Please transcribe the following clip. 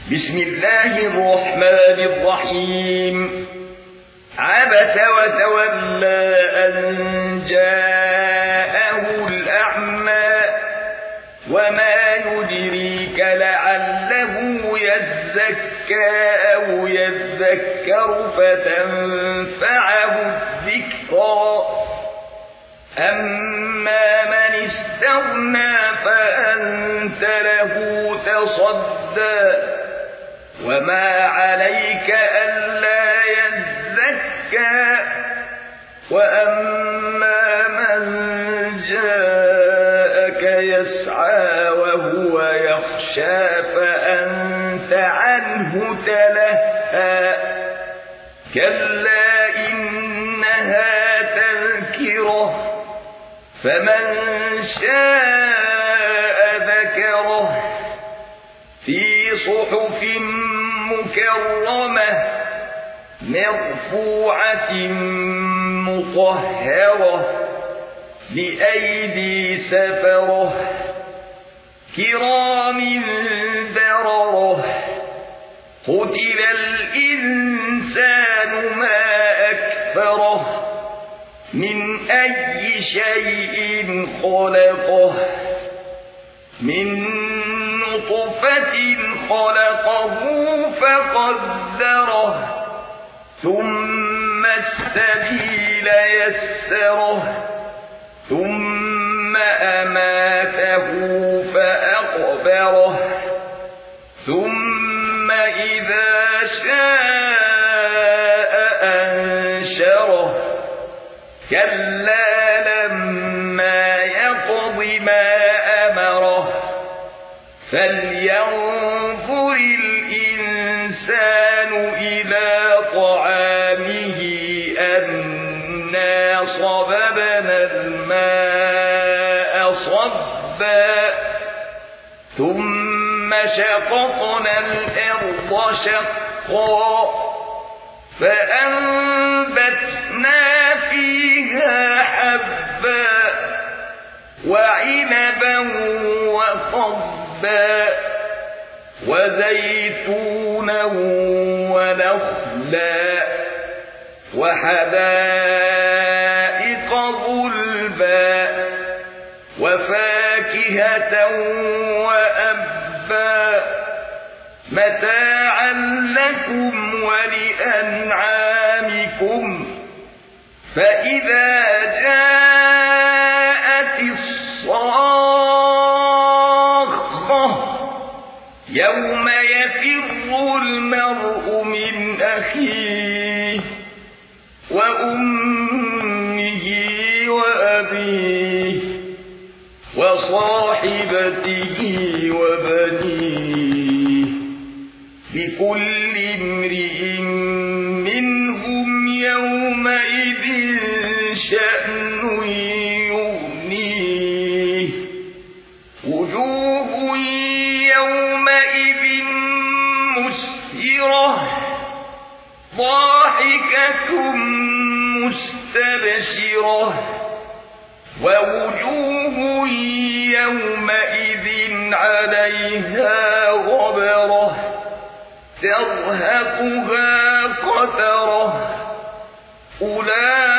بسم الله الرحمن الرحيم. عبس وتولى أن جاءه الأعمى وما يدريك لعله يزكى أو يذكر فتنفعه الذكرى. أما من استغنى فأنت له تصدى وما عليك ألا يزكى. وأما من جاءك يسعى وهو يخشى فأنت عنه تلهى. كلا إنها تذكرة فمن شاء ذكره في صحف مكرمة مرفوعة مطهرة بأيدي سفرة كرام بررة. قتل الإنسان ما أكفره من أي شيء خلقه من نطفة خلقه فقدره ثم السبيل يسره ثم أماته فأقبره ثم إذا شاء أنشره. كلا لما يقض ما أمره فلينظر الإنسان إلى طعامه أنا صببنا الماء صبا ثم شققنا الأرض شقا فأنبتنا فيها حبا وعنبا وقضبا وزيتونا ونخلا وحدائق غلبا وفاكهة وأبا متاعا لكم ولأنعامكم. فإذا جاءت الصاخة يوم يفر المرء من أخيه وأمه وأبيه وصاحبته وبنيه لكل امرئ منهم يومئذ شأن يغنيه. وجوه يومئذ مسفرة ضاحكة مستبشرة ووجوه يومئذ عليها غبرة ترهقها قترة. أولئك